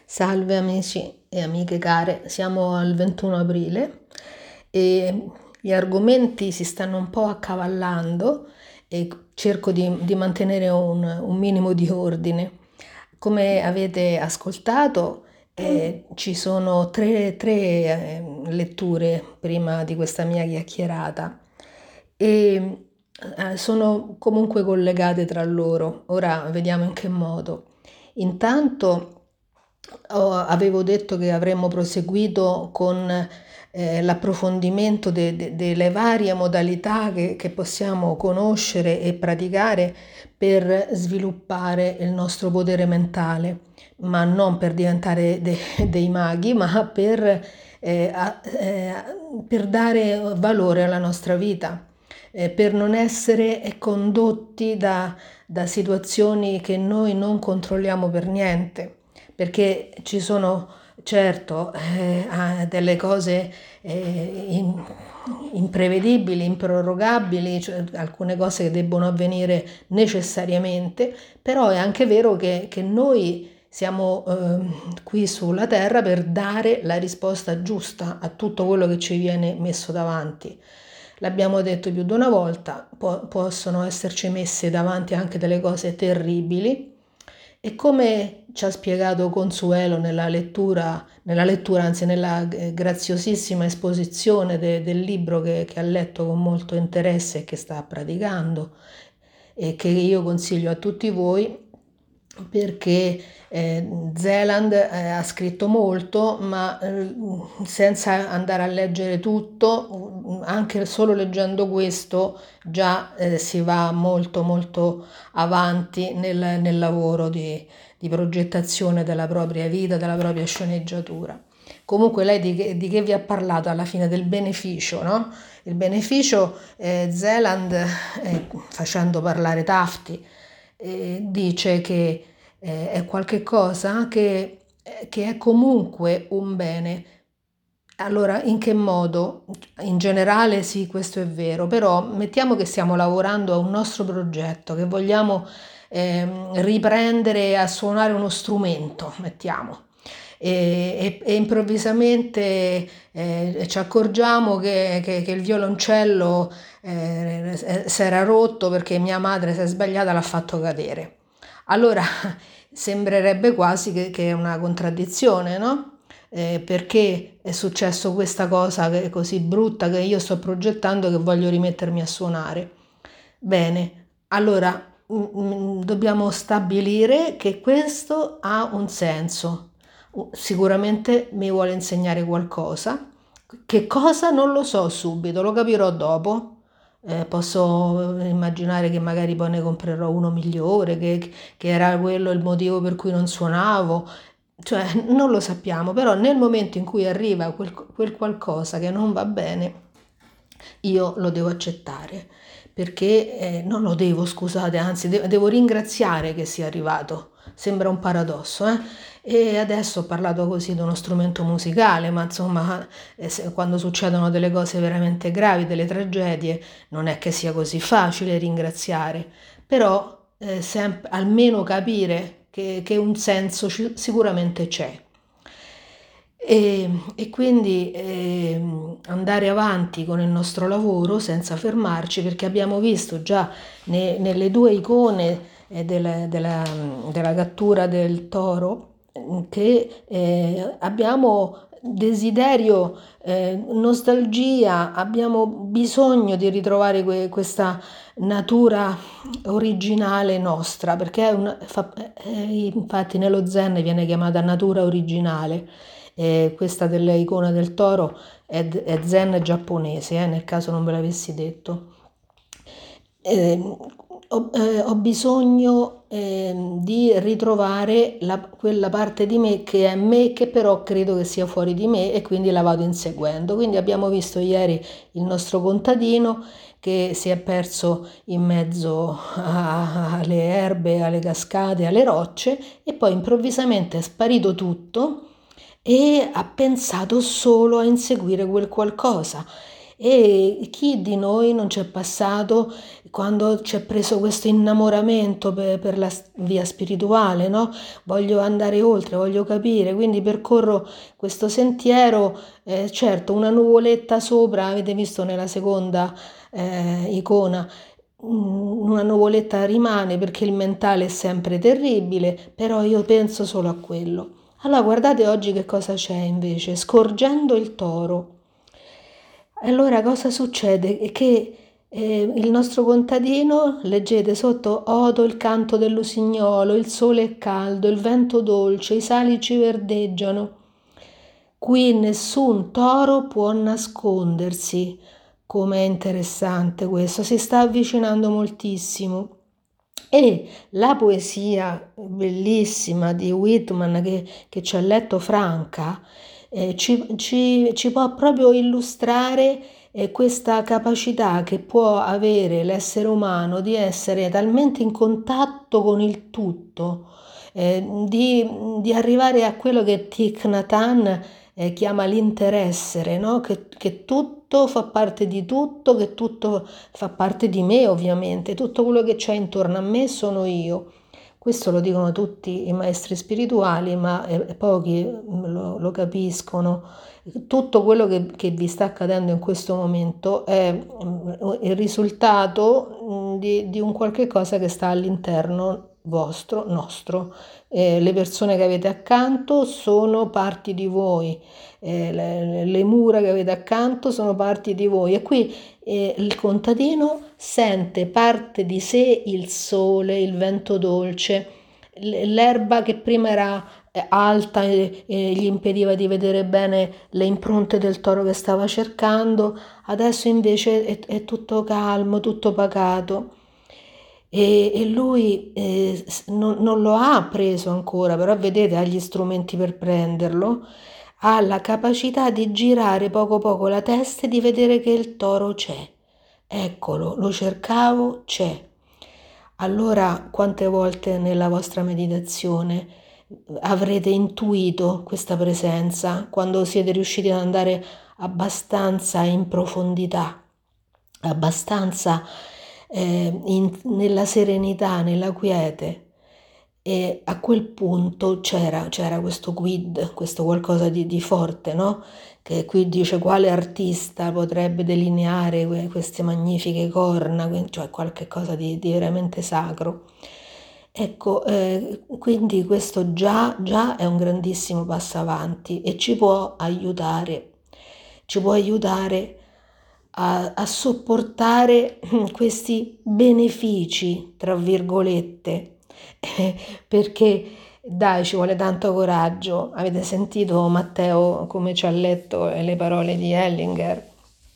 Salve amici e amiche care, siamo al 21 aprile e gli argomenti si stanno un po' accavallando e cerco di mantenere un minimo di ordine. Come avete ascoltato, ci sono tre letture prima di questa mia chiacchierata e sono comunque collegate tra loro. Ora vediamo in che modo. Intanto avevo detto che avremmo proseguito con l'approfondimento delle varie modalità che possiamo conoscere e praticare per sviluppare il nostro potere mentale, ma non per diventare dei maghi, ma per dare valore alla nostra vita, per non essere condotti da situazioni che noi non controlliamo per niente, perché ci sono certo delle cose imprevedibili, improrogabili, cioè alcune cose che debbono avvenire necessariamente, però è anche vero che noi siamo qui sulla terra per dare la risposta giusta a tutto quello che ci viene messo davanti. L'abbiamo detto più di una volta, possono esserci messe davanti anche delle cose terribili e come ci ha spiegato Consuelo nella anzi nella graziosissima esposizione del libro che ha letto con molto interesse e che sta praticando e che io consiglio a tutti voi, perché Zeland ha scritto molto, ma senza andare a leggere tutto, anche solo leggendo questo già si va molto molto avanti nel lavoro di progettazione della propria vita, della propria sceneggiatura. Comunque lei di che vi ha parlato alla fine? Del beneficio, no? Il beneficio, Zeland, facendo parlare Tafti, dice che è qualche cosa che è comunque un bene. Allora, in che modo? In generale sì, questo è vero, però mettiamo che stiamo lavorando a un nostro progetto, che vogliamo riprendere a suonare uno strumento, mettiamo, e improvvisamente ci accorgiamo che il violoncello si era rotto perché mia madre si è sbagliata e l'ha fatto cadere. Allora sembrerebbe quasi che è una contraddizione, no? Perché è successo questa cosa che è così brutta che io sto progettando, che voglio rimettermi a suonare. Bene, allora dobbiamo stabilire che questo ha un senso. Sicuramente mi vuole insegnare qualcosa. Che cosa non lo so subito, lo capirò dopo. Posso immaginare che magari poi ne comprerò uno migliore, che era quello il motivo per cui non suonavo, cioè non lo sappiamo, però nel momento in cui arriva quel qualcosa che non va bene, io lo devo accettare, perché non lo devo, scusate, anzi devo ringraziare che sia arrivato. Sembra un paradosso, eh? E adesso ho parlato così di uno strumento musicale, ma insomma, quando succedono delle cose veramente gravi, delle tragedie, non è che sia così facile ringraziare, però almeno capire che un senso sicuramente c'è. E quindi andare avanti con il nostro lavoro senza fermarci, perché abbiamo visto già nelle due icone della cattura del toro che abbiamo desiderio, nostalgia, abbiamo bisogno di ritrovare questa natura originale nostra, perché infatti nello Zen viene chiamata natura originale. Questa dell'icona del toro è Zen giapponese, nel caso non ve l'avessi detto. Ho bisogno di ritrovare quella parte di me che è me, che però credo che sia fuori di me, e quindi la vado inseguendo. Quindi abbiamo visto ieri il nostro contadino che si è perso in mezzo alle erbe, alle cascate, alle rocce, e poi improvvisamente è sparito tutto e ha pensato solo a inseguire quel qualcosa. E chi di noi non c'è passato quando ci è preso questo innamoramento per la via spirituale, no? Voglio andare oltre, voglio capire, quindi percorro questo sentiero, certo una nuvoletta sopra, avete visto nella seconda icona, una nuvoletta rimane perché il mentale è sempre terribile, però io penso solo a quello. Allora guardate oggi che cosa c'è invece, scorgendo il toro. Allora cosa succede? Che il nostro contadino, leggete sotto, odo il canto dell'usignolo, il sole è caldo, il vento dolce, i salici verdeggiano. Qui nessun toro può nascondersi. Com'è interessante questo, si sta avvicinando moltissimo. E la poesia bellissima di Whitman che ci ha letto Franca ci può proprio illustrare questa capacità che può avere l'essere umano di essere talmente in contatto con il tutto, di arrivare a quello che Thich Nhat Hanh chiama l'interessere, no? Che tutto fa parte di tutto, che tutto fa parte di me ovviamente, tutto quello che c'è intorno a me sono io. Questo lo dicono tutti i maestri spirituali, ma pochi lo capiscono. Tutto quello che vi sta accadendo in questo momento è il risultato di un qualche cosa che sta all'interno vostro, nostro. Le persone che avete accanto sono parti di voi, le mura che avete accanto sono parti di voi e qui il contadino sente parte di sé il sole, il vento dolce, l'erba che prima era alta e gli impediva di vedere bene le impronte del toro che stava cercando, adesso invece è tutto calmo, tutto pacato. E lui non lo ha preso ancora, però vedete ha gli strumenti per prenderlo, ha la capacità di girare poco poco la testa e di vedere che il toro c'è. Eccolo, lo cercavo, c'è. Allora, quante volte nella vostra meditazione avrete intuito questa presenza quando siete riusciti ad andare abbastanza in profondità, abbastanza nella serenità, nella quiete? E a quel punto c'era questo quid, questo qualcosa di forte, no? Che qui dice quale artista potrebbe delineare queste magnifiche corna, cioè qualche cosa di veramente sacro. Ecco, quindi questo già è un grandissimo passo avanti e ci può aiutare a sopportare questi benefici, tra virgolette, perché dai, ci vuole tanto coraggio. Avete sentito Matteo come ci ha letto le parole di Hellinger?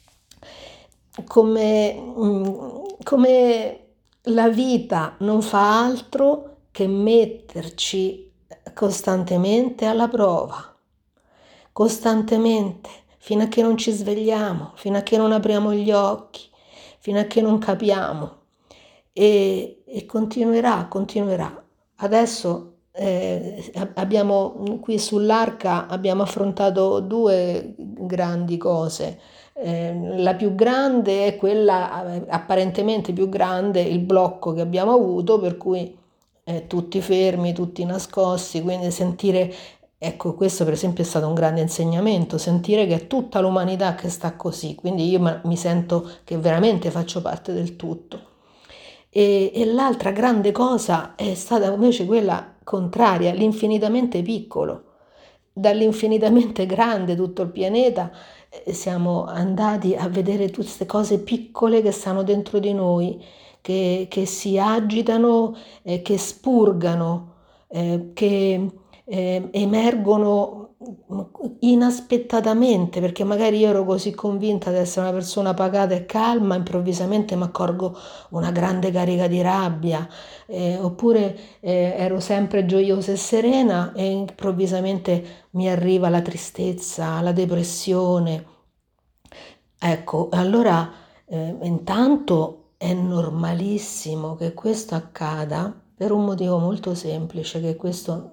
Come la vita non fa altro che metterci costantemente alla prova, costantemente, fino a che non ci svegliamo, fino a che non apriamo gli occhi, fino a che non capiamo. E continuerà. Adesso abbiamo qui sull'arca abbiamo affrontato due grandi cose. La più grande è quella apparentemente più grande, il blocco che abbiamo avuto, per cui tutti fermi, tutti nascosti, quindi sentire, ecco, questo per esempio è stato un grande insegnamento, sentire che è tutta l'umanità che sta così, quindi io mi sento che veramente faccio parte del tutto. E l'altra grande cosa è stata invece quella contraria, l'infinitamente piccolo. Dall'infinitamente grande tutto il pianeta siamo andati a vedere tutte queste cose piccole che stanno dentro di noi, che si agitano, che spurgano, che emergono inaspettatamente, perché magari io ero così convinta di essere una persona pacata e calma, improvvisamente mi accorgo una grande carica di rabbia, oppure ero sempre gioiosa e serena e improvvisamente mi arriva la tristezza, la depressione. Ecco, allora intanto è normalissimo che questo accada per un motivo molto semplice, che questo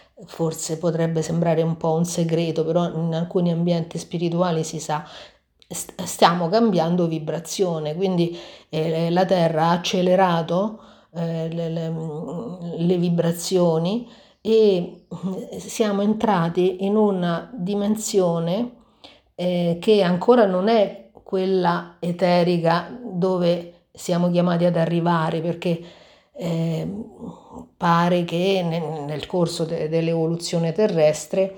forse potrebbe sembrare un po' un segreto, però in alcuni ambienti spirituali si sa, stiamo cambiando vibrazione, quindi la Terra ha accelerato le vibrazioni e siamo entrati in una dimensione che ancora non è quella eterica dove siamo chiamati ad arrivare, perché pare che nel corso dell'evoluzione terrestre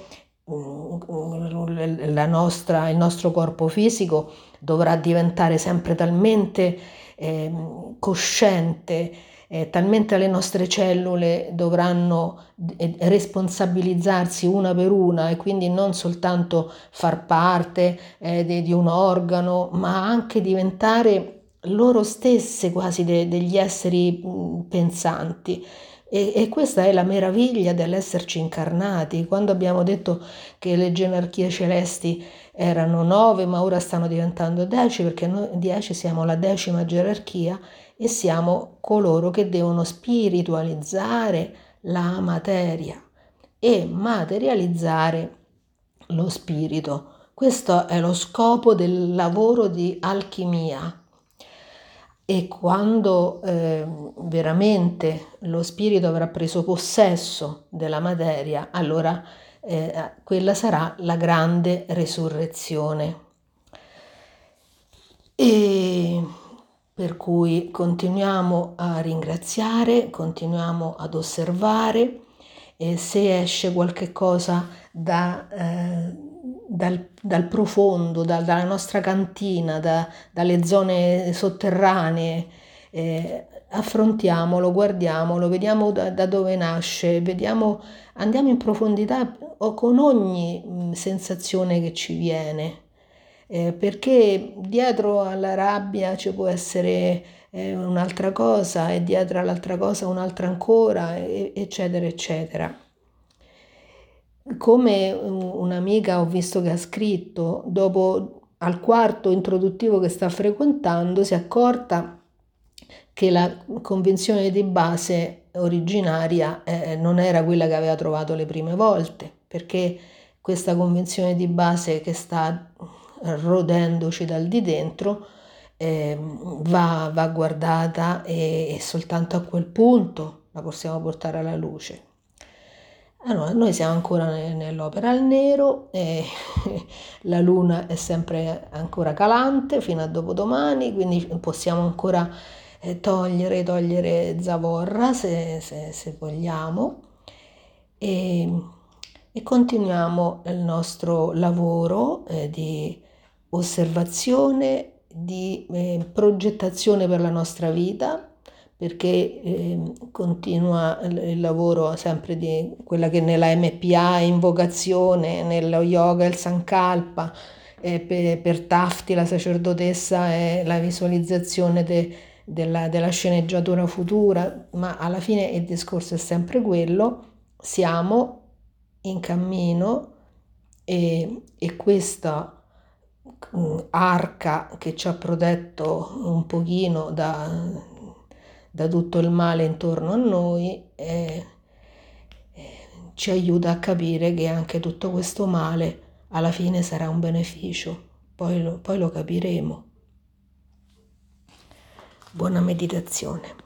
il nostro corpo fisico dovrà diventare sempre talmente cosciente, talmente le nostre cellule dovranno responsabilizzarsi una per una e quindi non soltanto far parte di un organo, ma anche diventare loro stesse quasi degli esseri pensanti. E questa è la meraviglia dell'esserci incarnati. Quando abbiamo detto che le gerarchie celesti erano 9, ma ora stanno diventando 10, perché noi 10 siamo la 10ª gerarchia e siamo coloro che devono spiritualizzare la materia e materializzare lo spirito. Questo è lo scopo del lavoro di alchimia. E quando veramente lo spirito avrà preso possesso della materia, allora quella sarà la grande resurrezione. E per cui continuiamo a ringraziare, continuiamo ad osservare e se esce qualche cosa dal profondo, dalla nostra cantina, dalle zone sotterranee, affrontiamolo, guardiamolo, vediamo da dove nasce, andiamo in profondità con ogni sensazione che ci viene. Perché dietro alla rabbia ci può essere un'altra cosa e dietro all'altra cosa un'altra ancora, eccetera, eccetera. Come un'amica ho visto che ha scritto, dopo al quarto introduttivo che sta frequentando, si è accorta che la convinzione di base originaria non era quella che aveva trovato le prime volte, perché questa convinzione di base che sta rodendoci dal di dentro va guardata e soltanto a quel punto la possiamo portare alla luce. Allora, noi siamo ancora nell'opera al nero e la luna è sempre ancora calante fino a dopodomani, quindi possiamo ancora togliere zavorra se vogliamo e continuiamo il nostro lavoro di osservazione, di progettazione per la nostra vita, perché continua il lavoro sempre di quella che nella MPA è invocazione, nello yoga è il Sankalpa, per Tafti la sacerdotessa è la visualizzazione della sceneggiatura futura, ma alla fine il discorso è sempre quello, siamo in cammino e questa arca che ci ha protetto un pochino da tutto il male intorno a noi ci aiuta a capire che anche tutto questo male alla fine sarà un beneficio, poi lo capiremo. Buona meditazione.